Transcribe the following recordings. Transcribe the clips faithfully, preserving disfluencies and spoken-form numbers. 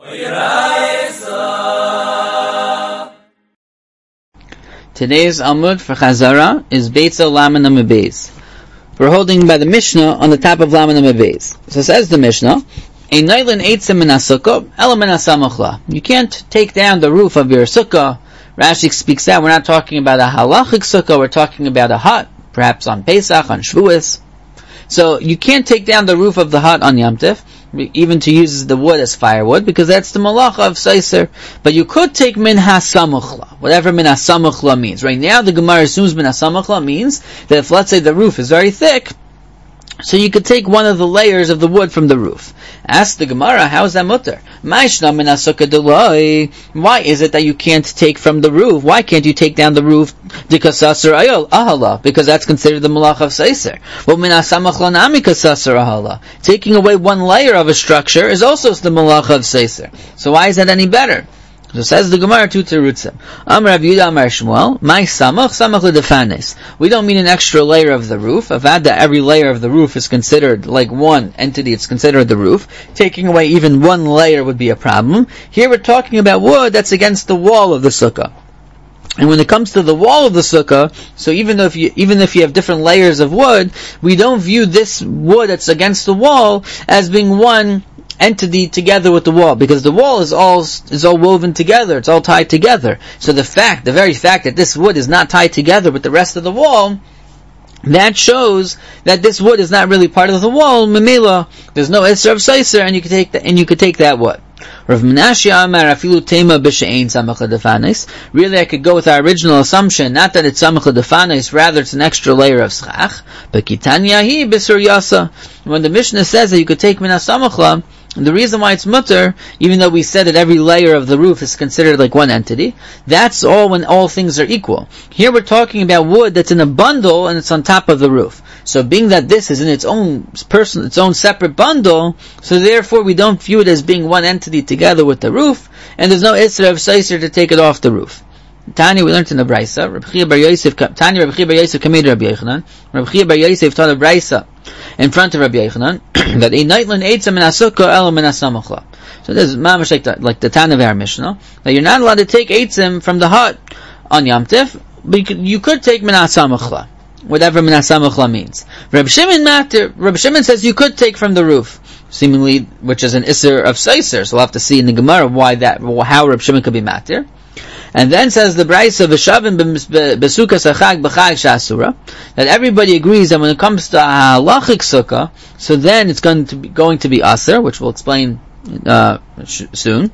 Today's Amud for Chazara is Beitza Laman Amud Beis. We're holding by the Mishnah on the top of Laman Amud Beis. So says the Mishnah, Ein Nailin Eitzim Min HaSukkah, Ela Min HaSamachla. You can't take down the roof of your sukkah. Rashi speaks out, we're not talking about a halachic sukkah, we're talking about a hut, perhaps on Pesach, on Shavuos. So you can't take down the roof of the hut on Yom Tov, even to use the wood as firewood, because that's the malacha of Seiser. But you could take min ha-samuchla, whatever min ha-samuchla means. Right now the Gemara assumes min ha-samuchla means that if, let's say, the roof is very thick, so you could take one of the layers of the wood from the roof. Ask the Gemara, how is that mutter? Why is it that you can't take from the roof? Why can't you take down the roof? Because that's considered the malach of Seiser. Well, taking away one layer of a structure is also the malach of Seiser. So why is that any better? So says the Gemara to Terutzim. Amar Rav Yehuda Amar Shmuel, my samach samach ledefanes. We don't mean an extra layer of the roof. Avad that every layer of the roof is considered like one entity. It's considered the roof. Taking away even one layer would be a problem. Here we're talking about wood that's against the wall of the sukkah. And when it comes to the wall of the sukkah, so even though if you, even if you have different layers of wood, we don't view this wood that's against the wall as being one entity together with the wall, because the wall is all is all woven together, it's all tied together. So the fact, the very fact that this wood is not tied together with the rest of the wall, that shows that this wood is not really part of the wall. Memela, there's no Isser of Seiser, and you could take that, and you could take that wood. Rav Menashe Amar Afilu Tema B'She'ein Samach Ledefanes. Really, I could go with our original assumption, not that it's Samach Ledefanes, rather it's an extra layer of schach. But Kitanya Hi B'Sur Yasa. When the Mishnah says that you could take Minas Samachla, the reason why it's mutter, even though we said that every layer of the roof is considered like one entity, that's all when all things are equal. Here we're talking about wood that's in a bundle and it's on top of the roof. So being that this is in its own person, its own separate bundle, so therefore we don't view it as being one entity together with the roof, and there's no Isra of Seiser to take it off the roof. Tanya, we learned in the Brisa, Rabbi Chia Bar Yosef, Tanya Rabbi Chia Bar Yosef Kamed Rabbi Yochanan, Rabbi Chia Bar Yosef taught a Brisa in front of Rabbi Yochanan, that a nightland eitzah min ha-sukkah ela min ha-samachla. So this is mamash like the, like the Tana of our Mishnah, that you're not allowed to take eitzim from the hut on Yom Tov, but you could, you could take min ha-samachla, whatever min ha-samachla means. Rabbi Shimon matter, Rabbi Shimon says you could take from the roof, seemingly, which is an isser of Seiser, so we'll have to see in the Gemara why that, how Rabbi Shimon could be matter. And then says the Brisa v'shavim b'sukas achag b'chag shasura, that everybody agrees that when it comes to a halachic sukkah, so then it's going to be going to be aser, which we'll explain uh, sh- soon.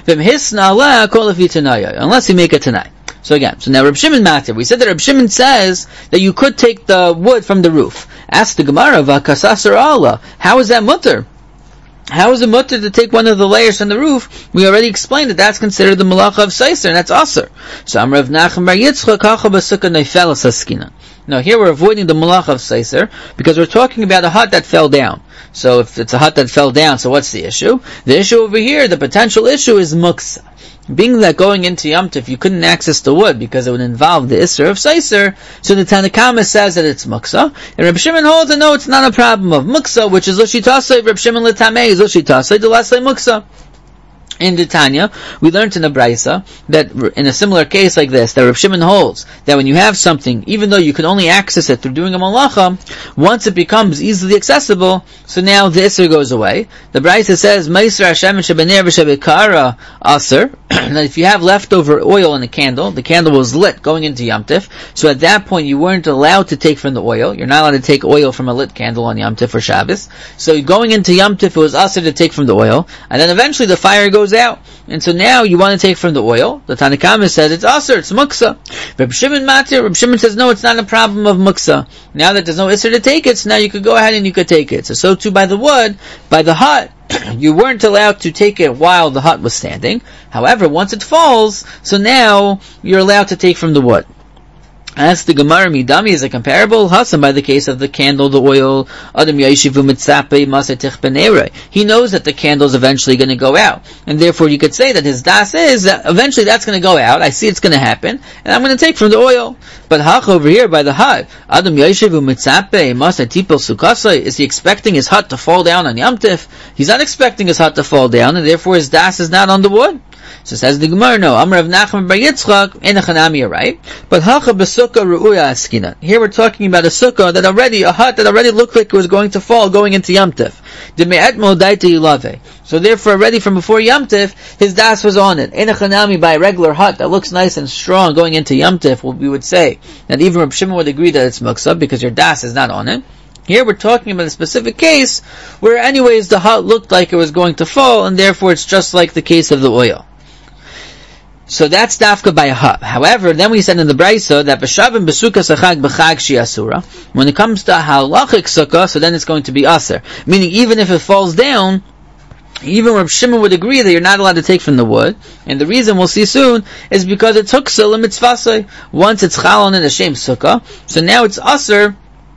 Unless you make a tanai. So again, so now Reb Shimon matter. We said that Reb Shimon says that you could take the wood from the roof. Ask the Gemara v'kasasar Allah. How is that mutter? How is it mutter to take one of the layers from the roof? We already explained that that's considered the malacha of Seiser, and that's aser. So I'm Rav Nachum Bar Yitzchak Hacha B'Sukkah Neifelas Haskina. Now here we're avoiding the malacha of Seiser because we're talking about a hut that fell down. So if it's a hut that fell down, so what's the issue? The issue over here, the potential issue is muksa. Being that going into Yom Tov you couldn't access the wood because it would involve the Isser of Seiser, so the Tanakama says that it's Muksa, and Reb Shimon holds that no, it's not a problem of Muksa, which is Lushitasei, Reb Shimon L'Tamei is Lushitasei, the last Muksa. In the Tanya, we learned in the Brisa that in a similar case like this, that Reb Shimon holds that when you have something, even though you can only access it through doing a malacha, once it becomes easily accessible, so now the Isser goes away. The Brisa says, Meiser Hashem shebener v'shebekara aser, that if you have leftover oil in a candle, the candle was lit going into Yom Tov, so at that point you weren't allowed to take from the oil. You're not allowed to take oil from a lit candle on Yom Tov or Shabbos. So going into Yom Tov, it was aser to take from the oil, and then eventually the fire goes out, and so now you want to take from the oil. The Tanakama says it's aser, it's muksa. Reb Shimon matir, Reb Shimon says no, it's not a problem of muksa. Now that there's no isser to take it, so now you could go ahead and you could take it. So so too by the wood, by the hut, you weren't allowed to take it while the hut was standing. However, once it falls, so now you're allowed to take from the wood. As the Gemara Midami is a comparable Hasan by the case of the candle, the oil. Adam Yeshivu Mitzape Masatich Benere. He knows that the candle is eventually going to go out, and therefore you could say that his das is that eventually that's going to go out. I see it's going to happen, and I'm going to take from the oil. But Hach over here by the hut, Adam Yeshivu Mitzape Masatipel Sukasa. Is he expecting his hut to fall down on Yom Tif? He's not expecting his hut to fall down, and therefore his das is not on the wood. So says the Gemara, no, Amar of Nachman bar Yitzchak, enachanami, right? But hacha b'sukkah ru'uya askinan. Here we're talking about a sukkah that already, a hut that already looked like it was going to fall going into Yom Tif. So therefore, already from before Yom Tif, his das was on it. Enachanami, by a regular hut that looks nice and strong going into Yom Tif, we would say that even Reb Shimon would agree that it's muksa because your das is not on it. Here we're talking about a specific case where anyways the hut looked like it was going to fall, and therefore it's just like the case of the oil. So that's dafka by a hut. However, then we said in the Brisa that b'shavim b'sukkah sachag b'chag shi'asura. When it comes to halachic sukkah, so then it's going to be aser. Meaning even if it falls down, even Reb Shimon would agree that you're not allowed to take from the wood. And the reason we'll see soon is because it's huksah l'mitzvasai. Once it's chalon in a shem sukkah, so now it's aser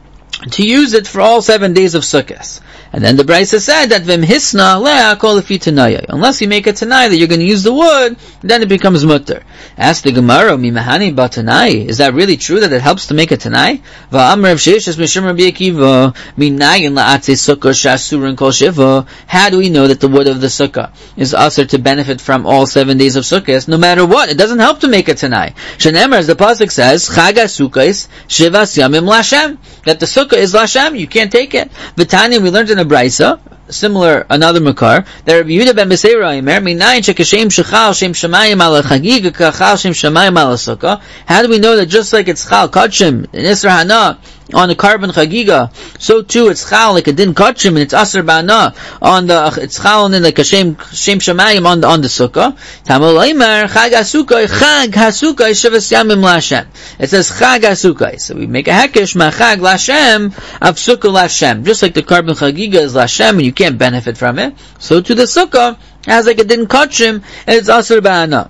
to use it for all seven days of Sukkot. And then the Brisa said that v'im hisna le'a kol lefi tanaya. Unless you make a tanai that you're going to use the wood, then it becomes mutter. Ask the Gemara, mimahani b'tanai. Is that really true that it helps to make a tanai? Va'amar of sheishes mishum Rabbi Akiva minayin la'atzei sukkah shasurin kol shiva. How do we know that the wood of the sukkah is also to benefit from all seven days of Sukkot? No matter what, it doesn't help to make a tanai. Shenemar, as the pasuk says, chag hasukkos shivas yamim lashem. That the sukkah is lashem, you can't take it. V'tani, we learned in a Brisa, similar, another makar, that Rabbi Yehuda ben Beseira Imer, minayin shekashem shechal shem shamayim ala chagiga kachal shem shamayim ala sukkah. How do we know that just like it's chal kachim in Isra Hana on the carbon chagiga, so too it's chal like it didn't kachim and it's asr ba'ana on the, it's chal and like a shem shem shamayim on the on the sukkah. Tamol Imer chag hasukkah chag hasukkah shivas yamim lashem. It says chag hasukkah, so we make a hekesh machag lashem of sukkah lashem. Just like the carbon chagiga is lashem and you can't benefit from it, so to the sukkah as like it didn't kachim and it's asr ba'ana.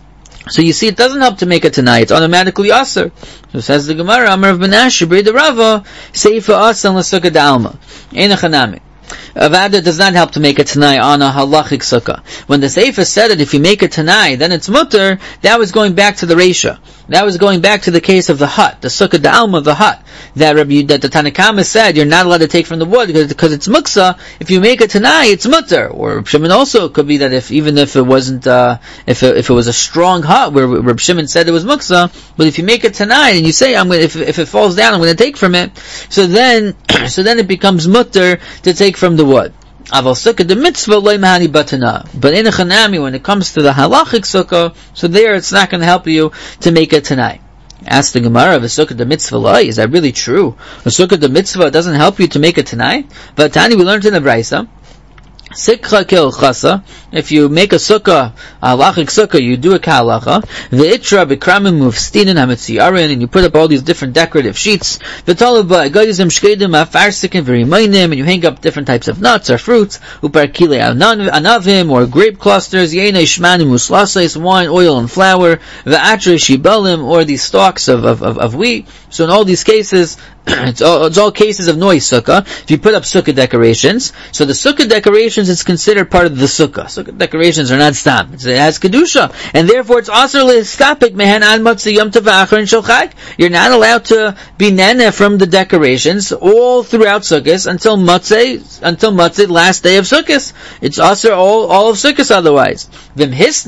So you see, it doesn't help to make it tonight; it's automatically aser. So says the Gemara, Amar of Benashi, Brei the Rava, Seifa Asan l'Sukkah Dalma, Einachanami. Avada does not help to make a tanai on a halachic sukkah. When the Seifa said that if you make a tanai, then it's mutter, that was going back to the Reisha. That was going back to the case of the hut, the sukkah da'alma, the hut, that Rabbi, that the Tanakama said you're not allowed to take from the wood because, because it's muksa. If you make a tanai, it's mutter. Or Reb Shimon also could be that if even if it wasn't, uh, if it, if it was a strong hut where Reb Shimon said it was muksa, but if you make a tanai and you say I'm going, if if it falls down, I'm going to take from it. So then, so then it becomes mutter to take from the wood. Aval sukkah the mitzvah loy mahani batana. But in a chanami, when it comes to the halachic sukkah, so there it's not going to help you to make a tanai. Ask the Gemara of a sukkah the mitzvah loy. Is that really true? A sukkah the mitzvah doesn't help you to make a tanai. But Tani, we learned in the Brisa, Sikha kil chasa. If you make a sukkah, a halachic sukkah, you do a kahalacha. Ve'itra b'kramim mufstinin hametziyarin, and you put up all these different decorative sheets. V'talaba agayizim shkedim afarsikin v'rimainim, and you hang up different types of nuts or fruits. Uparkile anavim, or grape clusters. Yeina ishmanim uslasais, wine, oil, and flour. Ve'atra shibalim, or these stalks of, of, of, of wheat. So in all these cases, it's all, it's all cases of noise sukkah. If you put up sukkah decorations, so the sukkah decorations is considered part of the sukkah. Sukkah decorations are not stam. It has kedusha, and therefore it's also listapik mehan al matzah yom tov v'achron shel chag. You're not allowed to be nene from the decorations all throughout sukkahs until matzah, until matzah last day of sukkahs. It's also all all of sukkahs otherwise. But if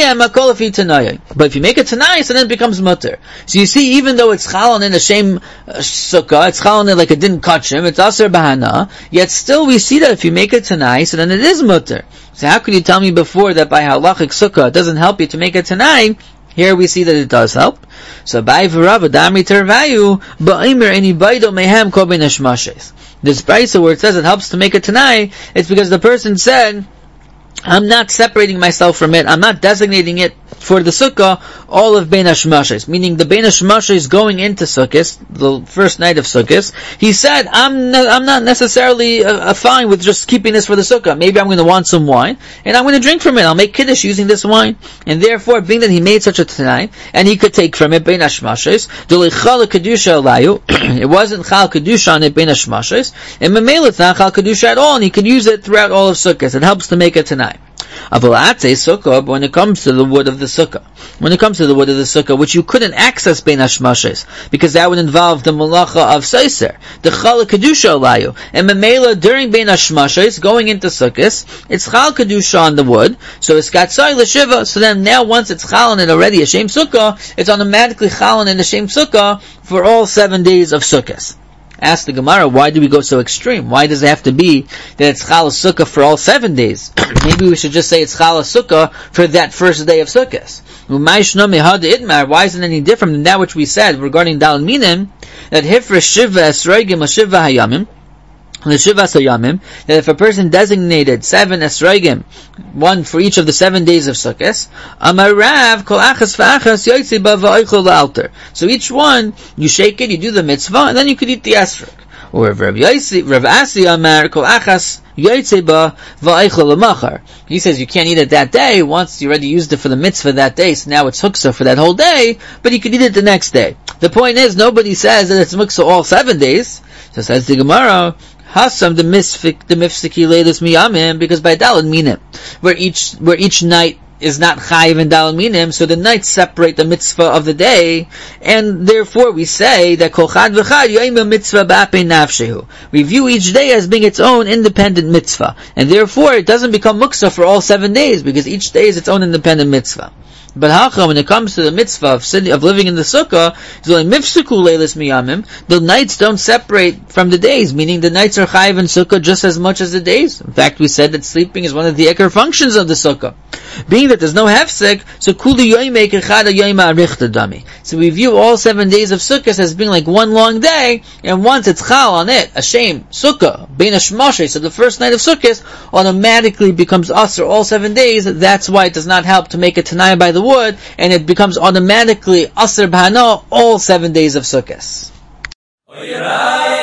you make a tanai, so then it becomes mutter. So you see, even though it's chalon in a shem uh, sukkah, it's chalon like it didn't catch him, it's aser bahana, yet still we see that if you make a tanai, so then it is mutter. So how could you tell me before that by halachic sukkah it doesn't help you to make a tanai? Here we see that it does help. So by v'rava damri tervayu ba'imir any baido mehem ko ben hashmashes. This brisa where it says it helps to make a tanai, it's because the person said I'm not separating myself from it. I'm not designating it for the sukkah all of Bein HaShemashos, meaning the Bein HaShemashos going into Sukkot, the first night of Sukkot. He said, I'm no, I'm not necessarily uh, fine with just keeping this for the sukkah. Maybe I'm going to want some wine, and I'm going to drink from it. I'll make kiddush using this wine. And therefore, being that he made such a tanai, and he could take from it Bein HaShemashos, it wasn't Chal Kedusha on it Bein HaShemashos, and Memela it's not Chal Kedusha at all, and he could use it throughout all of Sukkot. It helps to make a tanai. Sukkah, but when it comes to the wood of the sukkah, when it comes to the wood of the sukkah, which you couldn't access Bein HaShemashos, because that would involve the malacha of Seiser, the Chal Kedusha Alayu, and Memela during Bein HaShemashos, going into Sukkot, it's Chal Kedusha on the wood, so it's got Tzai L'Shiva, so then now once it's Chal on it already, a Shem Sukkah, it's automatically Chal on in the Shem Sukkah for all seven days of Sukkot. Ask the Gemara, why do we go so extreme? Why does it have to be that it's Chal Sukkah for all seven days? Maybe we should just say it's Chal Sukkah for that first day of Sukkot. Why isn't it any different than that which we said regarding Dal Minim, that Hifresh Shiva Esroigim Shiva Hayamim, that if a person designated seven esrogim, one for each of the seven days of Sukkot, Amarav kol achas v'achas yotzei ba v'oichel la'alter. So each one, you shake it, you do the mitzvah, and then you could eat the esrog. Or Rav Yosi, Rav Asi Amar kol achas yotzei ba v'oichel l'machar. He says you can't eat it that day. Once you already used it for the mitzvah that day, so now it's huksa for that whole day. But you could eat it the next day. The point is, nobody says that it's muksa all seven days. So says the Gemara, Hasam the misfik the mifsiki leilis miyamim, because by dalad minim, where each where each night is not chayiv and dalad minim, so the nights separate the mitzvah of the day, and therefore we say that kol chad v'chad yoyim mitzvah ba'apei nafshehu. We view each day as being its own independent mitzvah, and therefore it doesn't become muksa for all seven days because each day is its own independent mitzvah. But hacha, when it comes to the mitzvah of, sitting, of living in the sukkah, the nights don't separate from the days, meaning the nights are chayiv in sukkah just as much as the days. In fact, we said that sleeping is one of the ekar functions of the sukkah. Being that there's no hefsek, so kuli yoyim echad yoyim arichta dami. So we view all seven days of sukkah as being like one long day, and once it's chal on it, a shame, sukkah, bein hashmashei, so the first night of sukkah automatically becomes usher all seven days. That's why it does not help to make a tanaya by the wood, and it becomes automatically asr b'hana all seven days of Sukkot.